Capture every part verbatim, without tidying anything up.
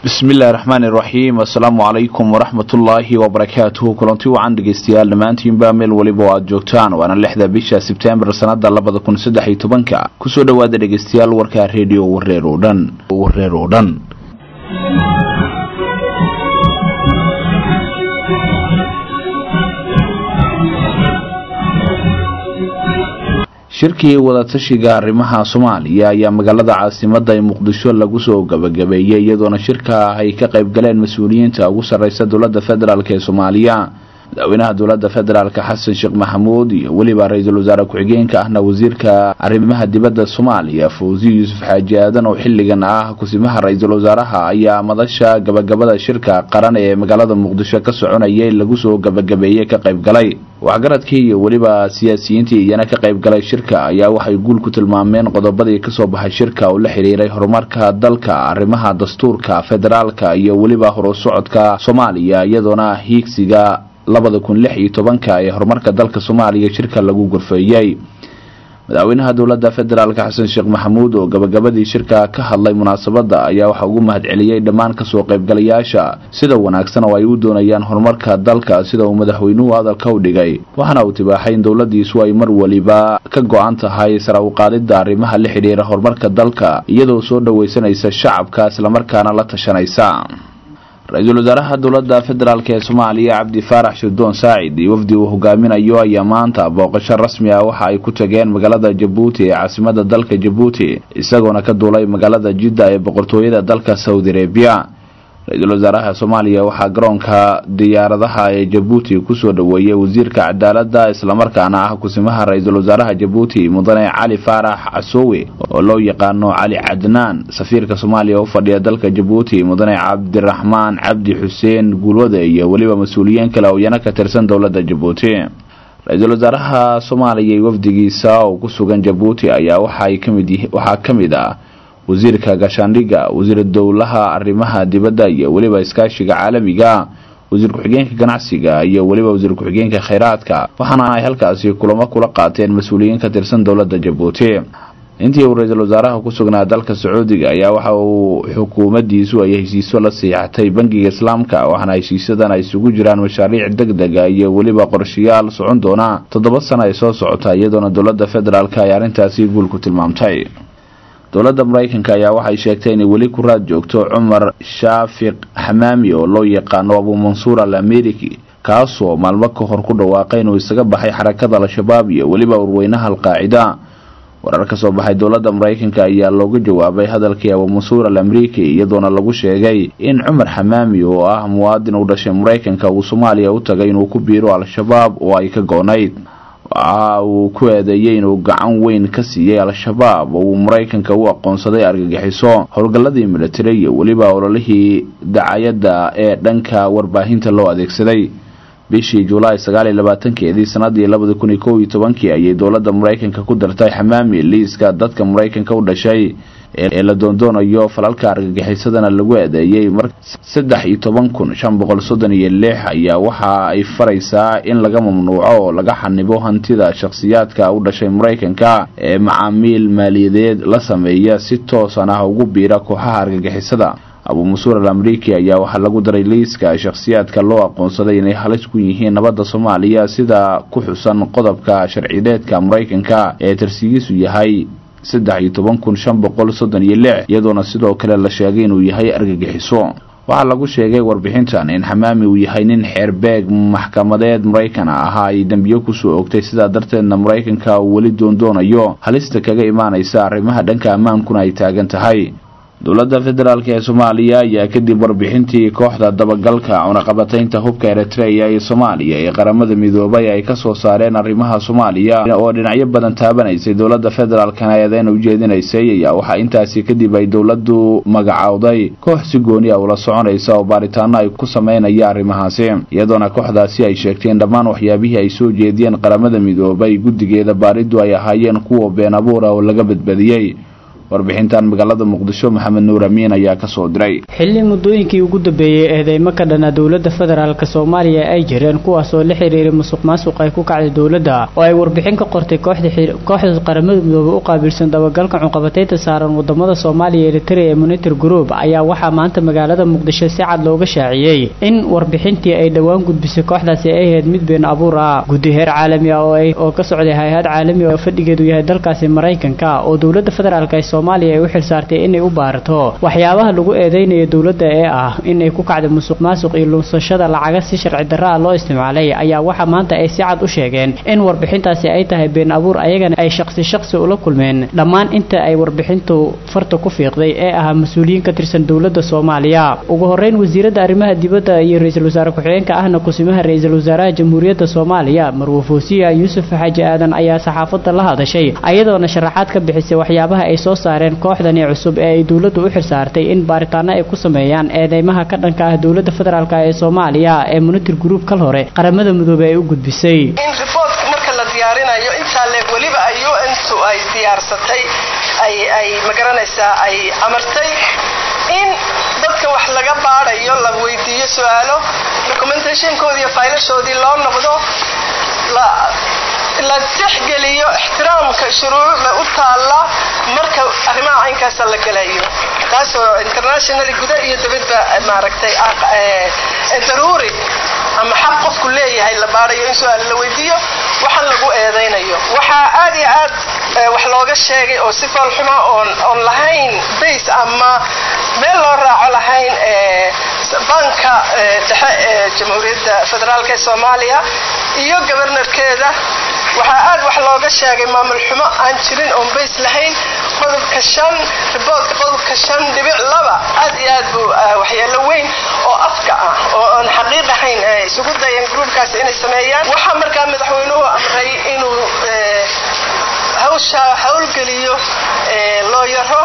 بسم الله الرحمن الرحيم. السلام عليكم ورحمة الله وبركاته. كلنتي وعن دغيستيال dhamaantiin baa meel waliba aad joogtaan waana lixda bisha September sanada laba kun saddex iyo toban ku soo dhawaada dhageystayaal warka radio wareer oo dhan wareer oo dhan shirkii wada tashiga arrimaha Soomaaliya ayaa magaalada caasimadda ee Muqdisho lagu soo gabagabeeyay iyadoona shirka ay ka qayb galeen mas'uuliyiinta ugu sareysa dawladda federaalka ee Soomaaliya madaxweynaha dawladda federaalka Xasan Sheekh Maxamuud iyo waliba ra'iisul wasaare ku-xigeenka ahna wasiirka arrimaha dibadda Soomaaliya Fawzi Yuusuf Xaaji Aadan oo xilligan ah kusimaha ra'iisul wasaaraha ayaa madasha gabagabada shirka qaran ee magaalada Muqdisho ka soconayay lagu soo gabagabeeyay ka qayb galay waxgaradkii iyo waliba siyaasiyiintii iyana ka qayb galay shirka ayaa waxay guul ku tilmaameen qodobadii ka soo baxay shirka oo la xiriiray horumarka dalka arrimaha dastuurka federaalka iyo waliba horusocodka Soomaaliya iyadoona hiigsiga laba kun lix iyo toban ee horumarka dalka Soomaaliya shirka lagu gorfeeyay madaxweynaha dawladda federaalka Xasan Sheekh Maxamuud oo gabagabadii shirka ka hadlay munaasabada ayaa waxa uu mahadceliyay dhammaan ka soo qaybgalayaasha sida wanaagsan oo ay u doonayaan horumarka dalka sida uu madaxweynuhu hadalka u dhigay waxana uu tibaaxay in dawladdiisu ay mar waliba ka go'an tahay sare u qaadida arrimaha la xiriira horumarka dalka iyadoo soo dhaweysanaysa shacabka isla markaana la tashanaysa ra'iisul wasaaraha dawladda federaalka ee Soomaaliya Cabdi Faarax Shirdoon Saacid iyo wafdi uu hogaaminayo ayaa maanta booqasho rasmi ah waxa ay ku tageen magaalada Djibouti ee caasimadda dalka Djibouti isagoona ka duulay magaalada Jeddah ee boqortooyada dalka Saudi Arabia ra'iisul wasaaraha Soomaaliya waxa garoonka diyaaradaha ee Djibouti ku soo dhaweeyay wasiirka cadaaladda isla markaana ah kusimaha ra'iisul wasaaraha Djibouti mudane Cali Faarax Casoowe oo loo yaqaano Cali Cadnaan safiirka Soomaaliya u fadhiya dalka Djibouti mudane Cabdiraxmaan Cabdi Xuseen Gulwade iyo waliba mas'uuliyiin kale oo yana ka tirsan dawladda Djibouti ra'iisul wasaaraha Soomaaliya iyo wafdigiisa oo ku sugan Djibouti ayaa waxa ay kamid waxa kamid ah wasiirka gaashaandhigga wasiir dawlaha arrimaha dibadda iyo waliba iskaashiga caalamiga wasiir ku-xigeenka ganacsiga iyo waliba wasiir ku-xigeenka kheyraadka waxaana ay halkaasi kulamo kula qaateen mas'uuliyiin ka tirsan dawladda Djibouti intii uu ra'iisul wasaaraha ku sugnaa dalka Sacuudiga ayaa waxa uu xukuumaddiisu ay heshiisyo la saxiixatay bangiga Islaamka waxaana heshiisyadan ay isugu jiraan mashaariic degdeg ah iyo waliba qorshayaal socon doona toddoba sano ay soo socota iyadoona dawladda federaalka ay arrintaasi guul ku tilmaamtay dawladda Mareykanka ayaa waxay sheegtay in wali ku raad joogto Umar Shaafiq Xamaami oo loo yaqaan Abu Mansuur al-Ameriki kaasoo maalmo ka hor ku dhawaaqay inuu isaga baxay xarakada al-Shabaab iyo waliba urweynaha al-Qaacida warar ka soo baxay dawladda Mareykanka ayaa looga jawaabay hadalkii Abu Mansuur al-Ameriki iyadoona lagu sheegay in Umar Xamaami oo ah muwaadin u dhashay Mareykanka uu Soomaaliya u tagay inuu ku biiro al-Shabaab oo ay ka goonayd waxa uu ku eedeeyay inuu gacan weyn ka siiyay al-Shabaab oo Mareykanka u aqoonsaday argagixiso howlgalladii military iyo waliba ololihii dacayada ee dhanka warbaahinta loo adeegsaday bishii July sagaal iyo labaatan-keedii sanadii laba kun iyo kow iyo toban ayay dawladda Mareykanka ku dartay Xamaami liiska dadka Mareykanka u dhashay ee la doondoonayo falalka argagixisadana lagu eedeeyay mar saddex iyo toban kun shan boqol soddon iyo lix ayaa waxa ay faraysaa in laga mamnuuco oo laga xanibo hantida shakhsiyaadka u dhashay Mareykanka ee macaamiil maaliyadeed la sameeya si toos ah ugu biira kooxaha argagixisada Abu Mansuur al-Ameriki ayaa waxa lagu daray liiska shakhsiyaadka loo aqoonsaday inay halis ku yihiin nabadda Soomaaliya sida ku xusan qodobka sharciyeedka Mareykanka ee tirsigiisu yahay saddex iyo toban kun shan boqol soddon iyo lix iyadoona sidoo kale la sheegay inuu yahay argagixiso waxa lagu sheegay warbixintan in Xamaami uu yahay nin xeerbeeg maxkamadeed Mareykan ah ay dambiyo ku soo ogtay sida darteedna Mareykanka uu wali doondoonayo halista kaga imaanaysa arrimaha dhanka amaankuna ay taagan tahay dawladda federaalka ee Soomaaliya ayaa kadib warbixintii kooxda dabagalka cunaqabataynta hubka Eritrea ee Soomaaliya ee qaramada midoobay ay ka soo saareen arrimaha Soomaaliya oo dhinacyo badan taabanaysay dawladda federaalka ayadana u jeedinaysay ayaa waxa intaasi kadib ay dawladdu magacawday koox si gooni ah oo la soconaysa oo baaritaano ay ku sameynayaan arrimahaasi iyadoona kooxdaasi ay sheegteen dhammaan waxyaabihii ay soo jeediyeen qaramada midoobay guddigeeda baaridu ay ahaayeen kuwa been abuur ah oo laga badbadiyay warbixintan magaalada muqdisho maxamed nuur amiin ayaa ka soo diray xilli muddooyinkii ugu dambeeyay eedeymo ka dhana dawladda federaalka Soomaaliya ay jireen kuwaas oo la xiriiray musuqmaasuq ay ku kacday dawladda oo ay warbixin ka qortay kooxda kooxda qaramada midoobay u qaabilsan dabagalka cunqabateynta saaran wadamada Soomaaliya ee Eritrea ee Monitor Group ayaa waxa maanta magaalada muqdisho si cad looga shaaciyay in warbixintii ay dhawaan gudbisay kooxdaasi ay ahayd mid been abuur ah guddi heer caalami ah oo ay oo ka socday hay'ad caalami ah oo fadhigeedu yahay dalkaasi Mareykanka oo dawladda federaalka ee Soomaaliya ay u xilsaartay inay u baarto waxyaabaha lagu eedeynayo dawladda ee ah inay ku kacday musuqmaasuq iyo lunsashada lacag si sharci darro ah loo isticmaalay ayaa waxa maanta ay si cad u sheegeen in warbixintaasi ay tahay been abuur ayagana ay shakhsi shakhsi ula kulmeen dhammaan inta ay warbixintu farta ku fiiqday ee ah mas'uuliyiin ka tirsan dawladda Soomaaliya ugu horeyn wasiirada arrimaha dibadda iyo ra'iisul wasaare ku-xigeenka ahna kusimaha ra'iisul wasaaraha jamhuuriyadda Soomaaliya Marwo Foosiya Yuusuf Xaaji Aadan ayaa saxaafadda la hadashay ayadoona sharaxaad ka bixisay waxyaabaha ay soo saareen kooxdan cusub ee ay dawladdu u xilsaartay in baaritaano ay ku sameeyaan eedeymaha ka dhanka ah dawladda federaalka ee Soomaaliya ee Monitor Group kal hore qaramada midoobay ay u gudbisay in report marka la diyaarinayo inta la waliba ay U N ay diyaarsatay ay ay magaranaysaa ay amartay in dadka wax laga baarayo la weydiiyo su'aalo documentation-koodii iyo faylashoodii loo noqdo la la tixgeliyo ixtiraamka shuruucda u taala marka arrimaha aynkaas la galayo taasoo international gudaha iyo dibadda maaragtay ee daruuri ama xaq qofku leeyahay la baarayo in su'aal la weydiiyo waxa lagu eedeynayo waxa aad iyo aad wax looga sheegay oo si fal xumo on on lahayn base ama meel loo raaco lahayn ee banka dhexe ee jamhuuriyadda federaalka ee Soomaaliya iyo governorkeeda waxa aad wax looga sheegay maamul xumo aan jirin oo base lahayn qodobka shan report qodobka shan dhibic laba aad iyo aad buu waxyeelo weyn oo afka ah oo aan xaqiiq ahayn isugu dayeen groupkaas inay sameeyaan waxa markaa madaxweynuhu amray inuu hawsha hawlgeliyo looyaro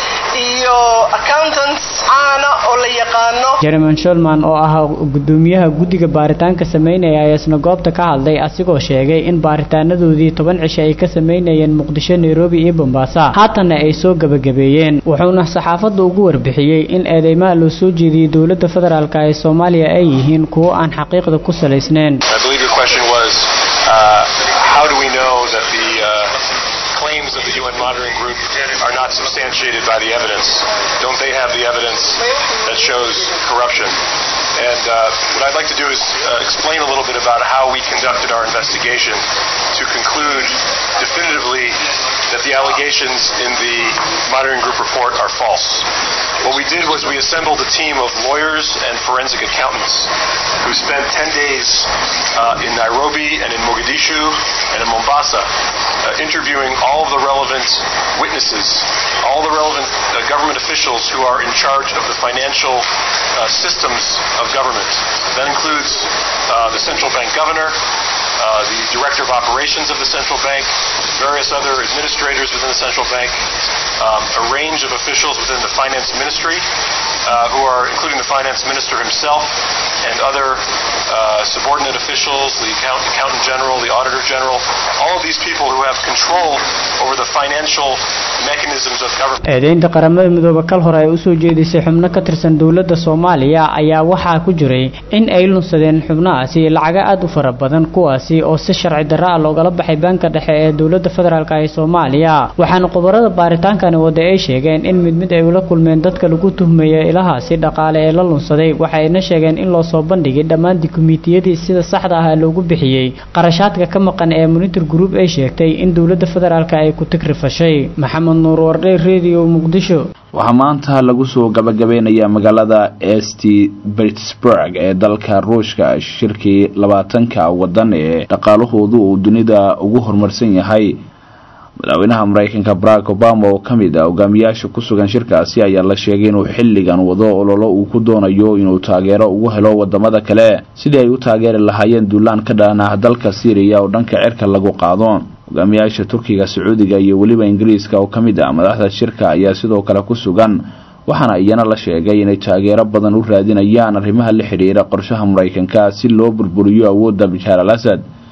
iyo accountants caana oo la yaqaano Jeremy Shulman oo ah gudoomiyaha guddiga baaritaanka sameynaya ayasna goobta ka hadlay asigoo sheegay in baaritaanadoodii toban cisho ay ka sameynayeen Muqdisho Nairobi iyo Mombasa haatana ay soo gabagabeeyeen wuxuuna saxaafadda ugu warbixiyay in eedeymaha loo soo jeediyay dawladda federaalka ee Soomaaliya ay yihiin kuwo aan xaqiiqda ku salaysnayn I believe your question was uh, how do we know that the uh, claims of the U N monitoring group are not substantiated by the evidence? Don't they have the evidence that shows corruption? And uh, what I'd like to do is uh, explain a little bit about how we conducted our investigation to conclude definitively that the allegations in the monitoring group report are false. What we did was we assembled a team of lawyers and forensic accountants who spent ten days uh, in Nairobi and in Mogadishu and in Mombasa uh, interviewing all of the relevant witnesses, all the relevant uh, government officials who are in charge of the financial uh, systems of government. That includes uh, the central bank governor, uh, the director of operations of the central bank, various other administrators within the central bank, um, a range of officials within the finance ministry, uh, who are including the finance minister himself and other uh, subordinate officials, the account, accountant general, the auditor general, all of these people who have control over the financial mechanisms of government. eedeynta qaramada midooba kal hore ay u soo jeedisay xubno ka tirsan dawladda Soomaaliya ayaa waxa ku jiray in ay lunsadeen xubnahaasi lacag aad u fara badan kuwaasi oo si sharci darro ah looga baxay banka dhexe ee dawladda federaalka ee Soomaaliya waxaana qoborada baaritaankan wada ay sheegeen in mid mid ay ula kulmeen dadka lagu tuhmeeyay ilahaasi dhaqaale ee la lunsaday waxayna sheegeen in loo soo bandhigay dhammaan dukumiintiyadii sida saxda ah loogu bixiyay qarashaadka ka maqan ee Monitor Group ay sheegtay in dawladda federaalka ay ku tigrifashay Maxamed Nuur Warday Radio Muqdisho waxaa maanta lagu soo gabagabeynaya magaalada Saint Petersburg ee dalka Ruushka shirkii labaatanka wadan ee dhaqaalahoodu uu dunida ugu horumarsan yahay madaxweynaha Mareykanka Barack Obama oo kamid ah hogaamiyaasha ku sugan shirkaasi ayaa la sheegay inuu xilligan wado ololo uu ku doonayo inuu taageero ugu helo wadamada kale sidii ay u taageeri lahaayeen duulaan ka dhanaa dalka Syria oo dhanka cirka lagu qaado hogaamiyaasha Turkiga Sacuudiga iyo waliba Ingiriiska oo kamid ah madaxda shirka ayaa sidoo kale ku sugan waxaana iyana la sheegay inay taageero badan u raadinayaan arrimaha la xiriira qorshaha Mareykanka si loo burburiyo awoodda Bashar al-Assad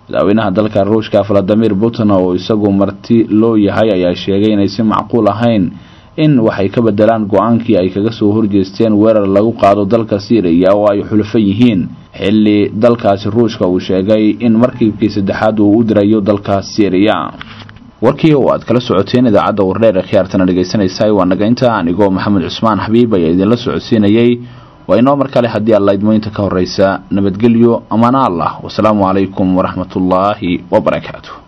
madaxweynaha dalka Ruushka Vladimir Putin oo isagu marti loo yahay ayaa sheegay inay si macquul ahayn in waxay ka bedelaan go'aankii ay kaga soo horjeesteen weerar lagu qaado dalka Syria oo ay xulufan yihiin xilli dalkaasi Ruushka uu sheegay in markibkii saddexaad uu u dirayo dalka Syria. warkii oo aad kala socoteen idaacadda Wardheer ee khiyaartana dhageysanaysaa waa naga inta anigoo Maxamed Cusmaan Xabiib ayaa idin la socodsiinayay waa inoo mar kale haddii Allah idmoonta ka horeysa nabadgelyo amaana Allah wassalaamu calaykum waraxmatullaahi wabarakaatuh.